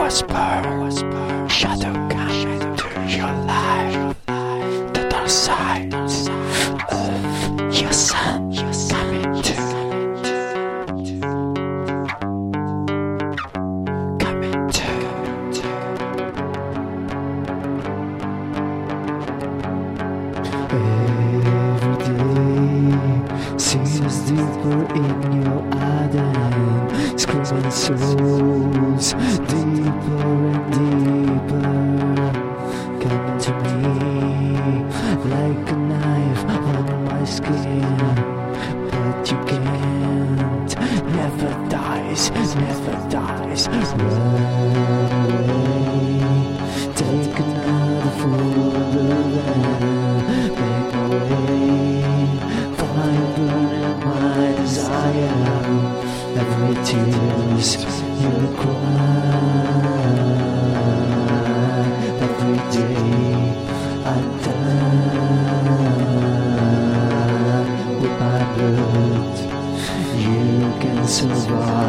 whisper, shadow come to your life. The dark side of your sun coming to. Every day seems deeper in your eyes, screaming souls deeper and deeper, coming to me like a knife on my skin. But you can't, never dies, never dies. Run away, take another for the land. Make a way, fire burning my desire. Every tears you cry, every day I die with my blood. You can survive.